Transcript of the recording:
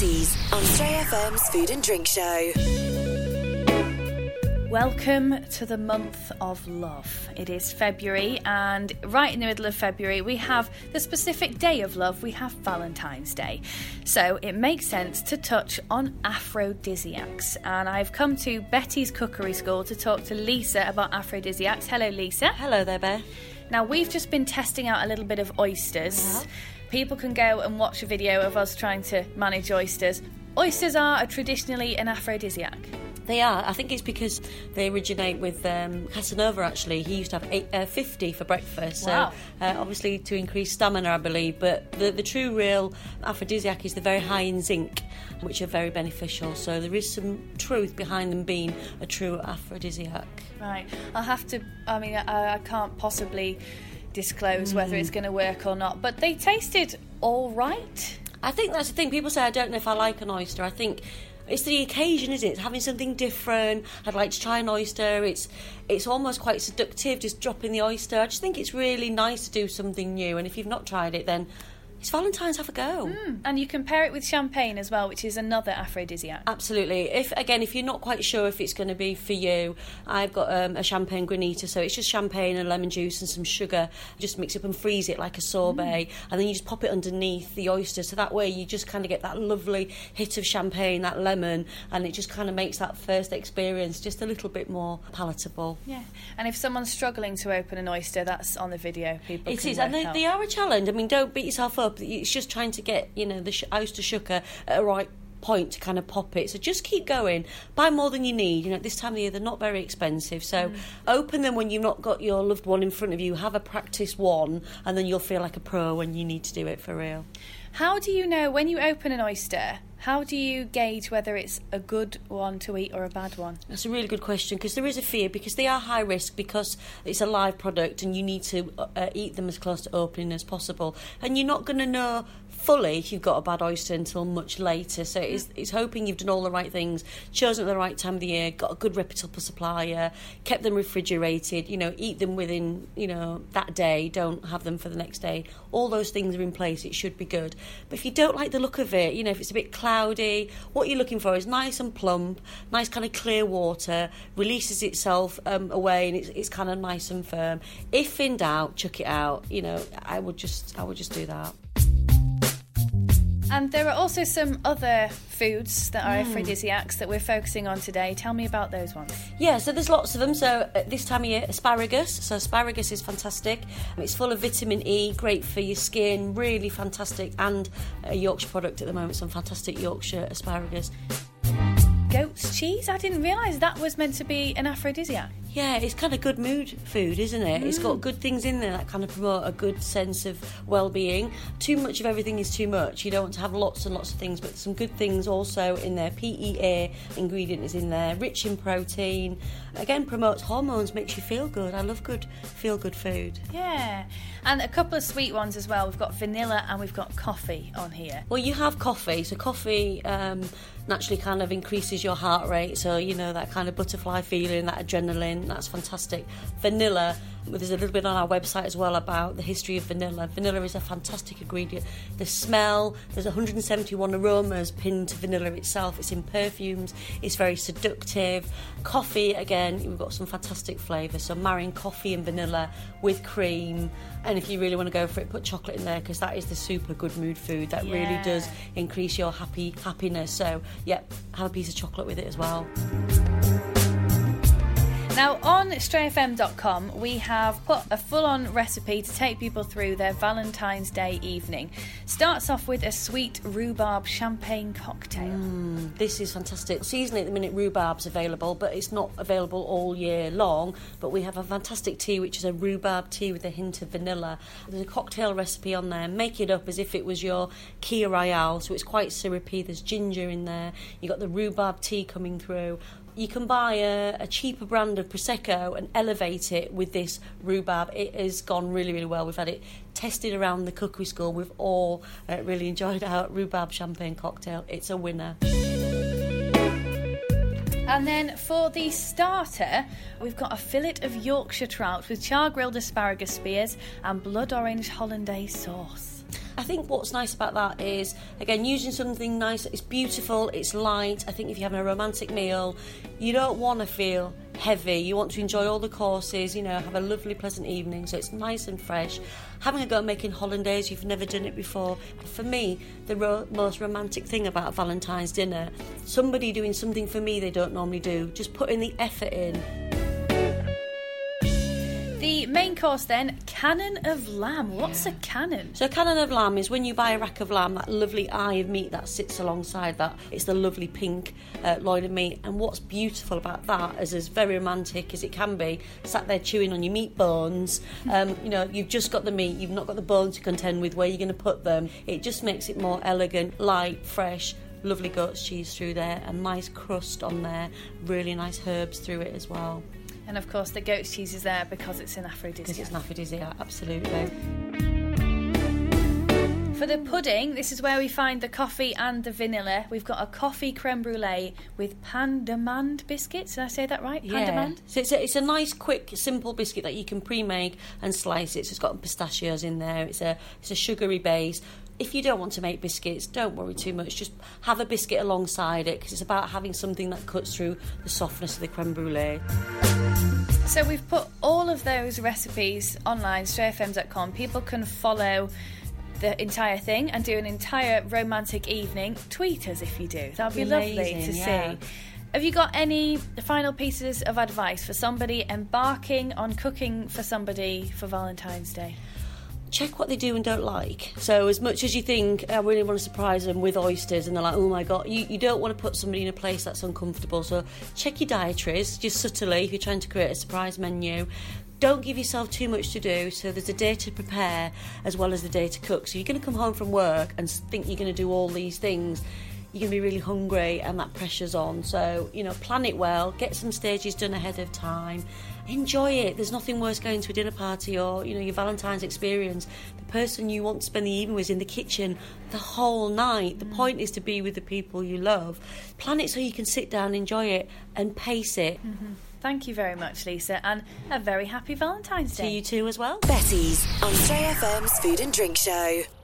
Betty's on Stray FM's Food and Drink Show. Welcome to the month of love. It is February, and right in the middle of February we have the specific day of love. We have Valentine's Day. So it makes sense to touch on aphrodisiacs. And I've come to Betty's Cookery School to talk to Lisa about aphrodisiacs. Hello, Lisa. Hello there, Beth. Now, we've just been testing out a little bit of oysters. Yeah. People can go and watch a video of us trying to manage oysters. Oysters are traditionally an aphrodisiac. They are. I think it's because they originate with Casanova, actually. He used to have 50 for breakfast. Wow. So, obviously, to increase stamina, I believe. But the true, real aphrodisiac is the very high in zinc, which are very beneficial. So there is some truth behind them being a true aphrodisiac. Right. I can't possibly disclose whether it's going to work or not. But they tasted all right. I think that's the thing. People say, I don't know if I like an oyster. I think it's the occasion, isn't it? It's having something different. I'd like to try an oyster. It's almost quite seductive, just dropping the oyster. I just think it's really nice to do something new. And if you've not tried it, then it's Valentine's, have a go. And you can pair it with champagne as well, which is another aphrodisiac. Absolutely. If you're not quite sure if it's going to be for you, I've got a champagne granita, so it's just champagne and lemon juice and some sugar. Just mix it up and freeze it like a sorbet, and then you just pop it underneath the oyster, so that way you just kind of get that lovely hit of champagne, that lemon, and it just kind of makes that first experience just a little bit more palatable. Yeah. And if someone's struggling to open an oyster, that's on the video. People it can is, and they are a challenge. I mean, don't beat yourself up. It's just trying to get, the oyster sugar at a right point to kind of pop it. So just keep going. Buy more than you need. At this time of the year, they're not very expensive. So open them when you've not got your loved one in front of you. Have a practice one, and then you'll feel like a pro when you need to do it for real. How do you know, when you open an oyster, how do you gauge whether it's a good one to eat or a bad one? That's a really good question, because there is a fear, because they are high risk, because it's a live product and you need to eat them as close to opening as possible. And you're not going to know fully if you've got a bad oyster until much later. So it's hoping you've done all the right things, chosen at the right time of the year, got a good reputable supplier, kept them refrigerated, eat them within, that day, don't have them for the next day. All those things are in place, it should be good. But if you don't like the look of it, if it's a bit cloudy, what you're looking for is nice and plump, nice kind of clear water, releases itself away, and it's kind of nice and firm. If in doubt, chuck it out. I would just do that. And there are also some other foods that are aphrodisiacs that we're focusing on today. Tell me about those ones. Yeah, so there's lots of them. So at this time of year, asparagus. So asparagus is fantastic. It's full of vitamin E, great for your skin, really fantastic. And a Yorkshire product at the moment, some fantastic Yorkshire asparagus. Goat's cheese? I didn't realise that was meant to be an aphrodisiac. Yeah, it's kind of good mood food, isn't it? It's got good things in there that kind of promote a good sense of well-being. Too much of everything is too much. You don't want to have lots and lots of things, but some good things also in there. PEA ingredient is in there, rich in protein. Again, promotes hormones, makes you feel good. I love good, feel-good food. Yeah, and a couple of sweet ones as well. We've got vanilla and we've got coffee on here. Well, you have coffee. So coffee naturally kind of increases your heart rate. So, that kind of butterfly feeling, that adrenaline. That's fantastic. Vanilla, there's a little bit on our website as well about the history of vanilla. Vanilla is a fantastic ingredient. The smell, there's 171 aromas pinned to vanilla itself. It's in perfumes. It's very seductive. Coffee, again, we've got some fantastic flavours. So marrying coffee and vanilla with cream. And if you really want to go for it, put chocolate in there, because that is the super good mood food. That really does increase your happiness. So, have a piece of chocolate with it as well. Now, on strayfm.com, we have put a full-on recipe to take people through their Valentine's Day evening. Starts off with a sweet rhubarb champagne cocktail. This is fantastic. Seasonally at the minute, rhubarb's available, but it's not available all year long. But we have a fantastic tea, which is a rhubarb tea with a hint of vanilla. There's a cocktail recipe on there. Make it up as if it was your Kia Royale, so it's quite syrupy. There's ginger in there. You've got the rhubarb tea coming through. You can buy a cheaper brand of Prosecco and elevate it with this rhubarb. It has gone really, really well. We've had it tested around the cookery school. We've all really enjoyed our rhubarb champagne cocktail. It's a winner. And then for the starter, we've got a fillet of Yorkshire trout with char-grilled asparagus spears and blood orange hollandaise sauce. I think what's nice about that is, again, using something nice. It's beautiful, it's light. I think if you're having a romantic meal, you don't want to feel heavy. You want to enjoy all the courses, have a lovely, pleasant evening. So it's nice and fresh. Having a go at making hollandaise, you've never done it before. For me, the most romantic thing about a Valentine's dinner, somebody doing something for me they don't normally do, just putting the effort in. The main course then, cannon of lamb. What's a cannon? So a cannon of lamb is when you buy a rack of lamb, that lovely eye of meat that sits alongside that. It's the lovely pink loin of meat. And what's beautiful about that is as very romantic as it can be, sat there chewing on your meat bones. You've just got the meat, you've not got the bones to contend with where you're going to put them. It just makes it more elegant, light, fresh. Lovely goat's cheese through there, a nice crust on there, really nice herbs through it as well. And of course the goat's cheese is there because it's an aphrodisiac. Because it's an aphrodisiac, absolutely. For the pudding, this is where we find the coffee and the vanilla. We've got a coffee creme brulee with pan d'amande biscuits. Did I say that right? Pan d'amande? So it's a nice, quick, simple biscuit that you can pre-make and slice it. So it's got pistachios in there. It's a sugary base. If you don't want to make biscuits, don't worry too much. Just have a biscuit alongside it, because it's about having something that cuts through the softness of the creme brulee. So we've put all of those recipes online, strayfm.com. People can follow the entire thing and do an entire romantic evening. Tweet us if you do. That would be lovely to see. Have you got any final pieces of advice for somebody embarking on cooking for somebody for Valentine's Day? Check what they do and don't like. So as much as you think, I really want to surprise them with oysters, and they're like, oh my God, you don't want to put somebody in a place that's uncomfortable. So check your dietaries, just subtly, if you're trying to create a surprise menu. Don't give yourself too much to do, so there's a day to prepare as well as the day to cook. So you're going to come home from work and think you're going to do all these things. You're going to be really hungry and that pressure's on. So, plan it well, get some stages done ahead of time. Enjoy it. There's nothing worse going to a dinner party or, your Valentine's experience. The person you want to spend the evening with is in the kitchen the whole night. The point is to be with the people you love. Plan it so you can sit down, enjoy it and pace it. Mm-hmm. Thank you very much, Lisa, and a very happy Valentine's Day. To you too as well. Betty's on Stray FM's Food and Drink Show.